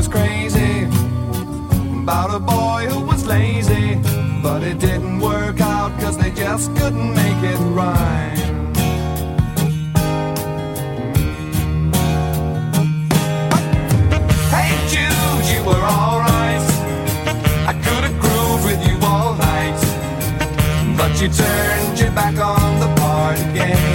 was crazy about a boy who was lazy, but it didn't work out 'cause they just couldn't make it rhyme. Hey Jude, you were alright, I could have grooved with you all night, but you turned your back on the party game.